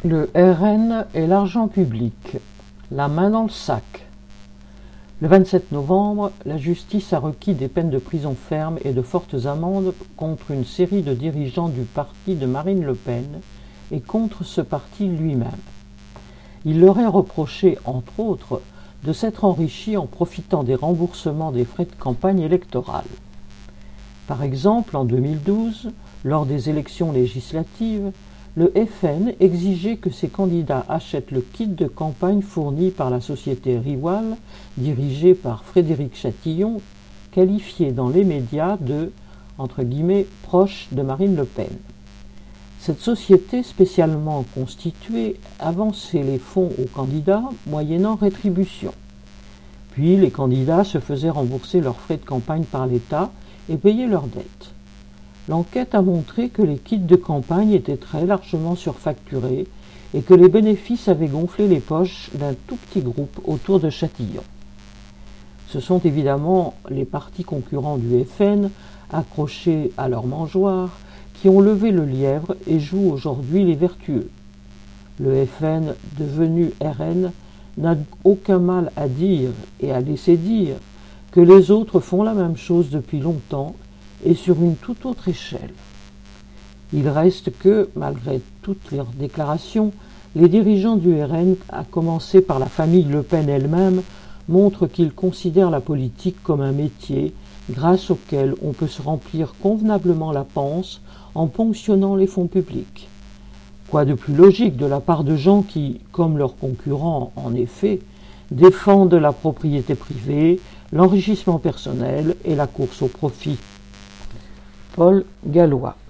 Le RN et l'argent public, la main dans le sac. Le 27 novembre, la justice a requis des peines de prison ferme et de fortes amendes contre une série de dirigeants du parti de Marine Le Pen et contre ce parti lui-même. Il leur est reproché, entre autres, de s'être enrichis en profitant des remboursements des frais de campagne électorale. Par exemple, en 2012, lors des élections législatives, le FN exigeait que ses candidats achètent le kit de campagne fourni par la société Riwal, dirigée par Frédéric Chatillon, qualifié dans les médias de « proche de Marine Le Pen ». Cette société spécialement constituée avançait les fonds aux candidats moyennant rétribution. Puis les candidats se faisaient rembourser leurs frais de campagne par l'État et payaient leurs dettes. L'enquête a montré que les kits de campagne étaient très largement surfacturés et que les bénéfices avaient gonflé les poches d'un tout petit groupe autour de Chatillon. Ce sont évidemment les partis concurrents du FN, accrochés à leur mangeoire, qui ont levé le lièvre et jouent aujourd'hui les vertueux. Le FN, devenu RN, n'a aucun mal à dire et à laisser dire que les autres font la même chose depuis longtemps et sur une toute autre échelle. Il reste que, malgré toutes leurs déclarations, les dirigeants du RN, à commencer par la famille Le Pen elle-même, montrent qu'ils considèrent la politique comme un métier grâce auquel on peut se remplir convenablement la panse en ponctionnant les fonds publics. Quoi de plus logique de la part de gens qui, comme leurs concurrents en effet, défendent la propriété privée, l'enrichissement personnel et la course au profit. Paul Gallois.